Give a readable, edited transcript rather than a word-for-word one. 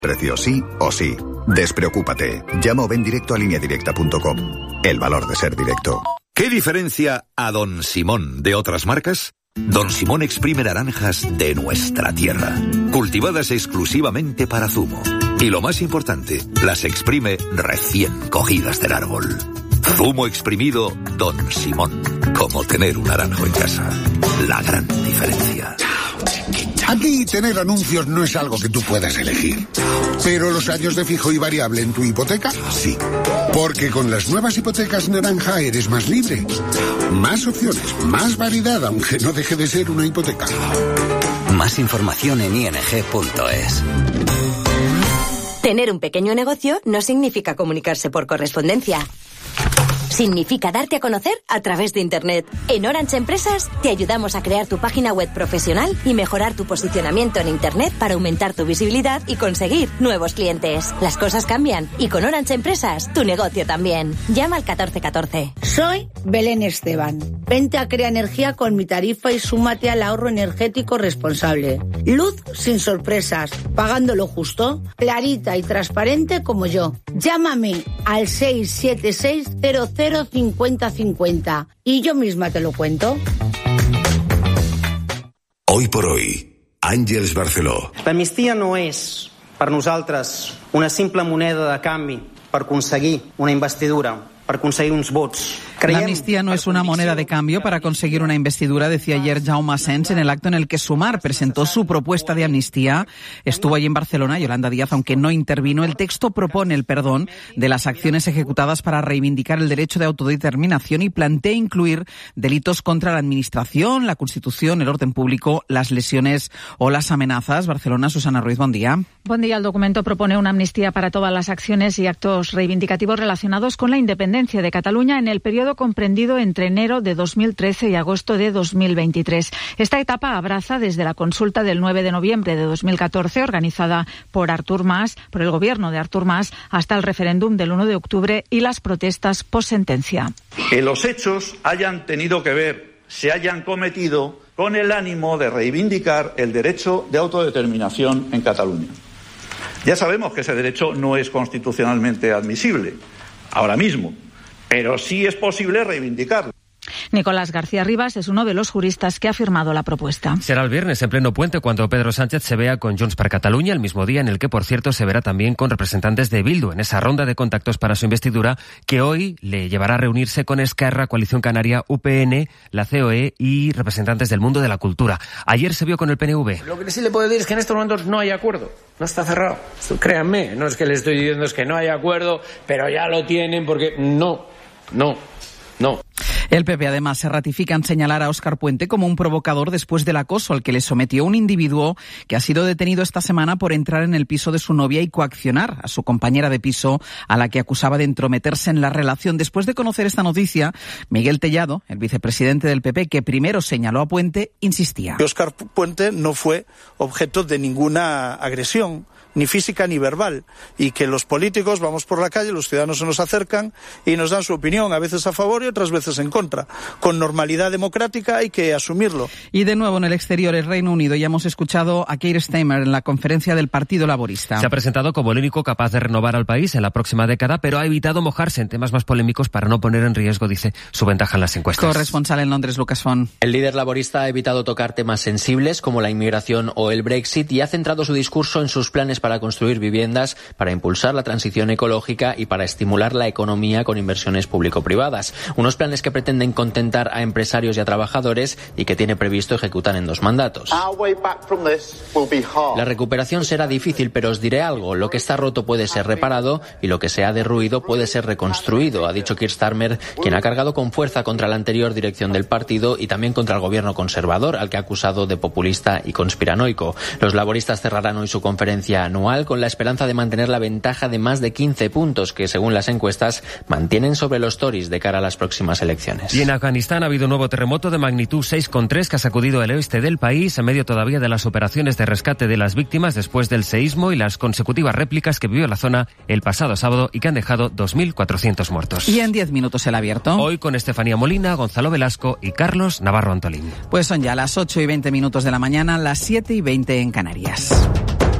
Precio sí o sí. Despreocúpate. Llama o ven directo a lineadirecta.com. El valor de ser directo. ¿Qué diferencia a Don Simón de otras marcas? Don Simón exprime naranjas de nuestra tierra, cultivadas exclusivamente para zumo. Y lo más importante, las exprime recién cogidas del árbol. Zumo exprimido Don Simón. Como tener un naranjo en casa. La gran diferencia. Aquí tener anuncios no es algo que tú puedas elegir. Pero los años de fijo y variable en tu hipoteca, sí. Porque con las nuevas hipotecas naranja eres más libre. Más opciones, más variedad, aunque no deje de ser una hipoteca. Más información en ing.es. Tener un pequeño negocio no significa comunicarse por correspondencia. Significa darte a conocer a través de Internet. En Orange Empresas te ayudamos a crear tu página web profesional y mejorar tu posicionamiento en Internet para aumentar tu visibilidad y conseguir nuevos clientes. Las cosas cambian y con Orange Empresas tu negocio también. Llama al 1414. Soy Belén Esteban. Vente a Crea Energía con mi tarifa y súmate al ahorro energético responsable. Luz sin sorpresas, pagando lo justo, clarita y transparente como yo. Llámame al 676-005050 y yo misma te lo cuento. Hoy por hoy, Àngels Barceló. L'amnistia no és, per nosaltres, una simple moneda de canvi per aconseguir una investidura, per aconseguir uns vots. La amnistía no es una moneda de cambio para conseguir una investidura, decía ayer Jaume Asens en el acto en el que Sumar presentó su propuesta de amnistía. Estuvo allí en Barcelona Yolanda Díaz, aunque no intervino. El texto propone el perdón de las acciones ejecutadas para reivindicar el derecho de autodeterminación y plantea incluir delitos contra la administración, la Constitución, el orden público, las lesiones o las amenazas. Barcelona, Susana Ruiz, buen día. Buen día. El documento propone una amnistía para todas las acciones y actos reivindicativos relacionados con la independencia de Cataluña en el periodo comprendido entre enero de 2013 y agosto de 2023. Esta etapa abraza desde la consulta del 9 de noviembre de 2014, organizada por Artur Mas, por el gobierno de Artur Mas, hasta el referéndum del 1 de octubre y las protestas post-sentencia. Que los hechos hayan tenido que ver, se hayan cometido con el ánimo de reivindicar el derecho de autodeterminación en Cataluña. Ya sabemos que ese derecho no es constitucionalmente admisible ahora mismo, pero sí es posible reivindicarlo. Nicolás García Rivas es uno de los juristas que ha firmado la propuesta. Será el viernes en pleno puente cuando Pedro Sánchez se vea con Junts per Catalunya, el mismo día en el que, por cierto, se verá también con representantes de Bildu en esa ronda de contactos para su investidura que hoy le llevará a reunirse con Esquerra, Coalición Canaria, UPN, la COE y representantes del mundo de la cultura. Ayer se vio con el PNV. Lo que sí le puedo decir es que en estos momentos no hay acuerdo. No está cerrado. Créanme, no es que le estoy diciendo es que no hay acuerdo, pero ya lo tienen porque no. El PP además se ratifica en señalar a Óscar Puente como un provocador después del acoso al que le sometió un individuo que ha sido detenido esta semana por entrar en el piso de su novia y coaccionar a su compañera de piso, a la que acusaba de entrometerse en la relación. Después de conocer esta noticia, Miguel Tellado, el vicepresidente del PP, que primero señaló a Puente, insistía. Óscar Puente no fue objeto de ninguna agresión, ni física ni verbal, y que los políticos vamos por la calle, los ciudadanos se nos acercan y nos dan su opinión, a veces a favor y otras veces en contra. Con normalidad democrática hay que asumirlo. Y de nuevo en el exterior, el Reino Unido, ya hemos escuchado a Keir Starmer en la conferencia del Partido Laborista. Se ha presentado como el único capaz de renovar al país en la próxima década, pero ha evitado mojarse en temas más polémicos para no poner en riesgo, dice, su ventaja en las encuestas. Corresponsal en Londres, Lucas Font. El líder laborista ha evitado tocar temas sensibles como la inmigración o el Brexit y ha centrado su discurso en sus planes para construir viviendas, para impulsar la transición ecológica y para estimular la economía con inversiones público-privadas. Unos planes que pretenden contentar a empresarios y a trabajadores y que tiene previsto ejecutar en 2 mandatos. La recuperación será difícil, pero os diré algo. Lo que está roto puede ser reparado y lo que se ha derruido puede ser reconstruido, ha dicho Keir Starmer, quien ha cargado con fuerza contra la anterior dirección del partido y también contra el gobierno conservador, al que ha acusado de populista y conspiranoico. Los laboristas cerrarán hoy su conferencia anual con la esperanza de mantener la ventaja de más de 15 puntos que, según las encuestas, mantienen sobre los Tories de cara a las próximas elecciones. Y en Afganistán ha habido un nuevo terremoto de magnitud 6,3 que ha sacudido el oeste del país en medio todavía de las operaciones de rescate de las víctimas después del seísmo y las consecutivas réplicas que vivió la zona el pasado sábado y que han dejado 2.400 muertos. Y en 10 minutos el abierto. Hoy con Estefanía Molina, Gonzalo Velasco y Carlos Navarro Antolín. Pues son ya las 8:20 de la mañana, las 7:20 en Canarias.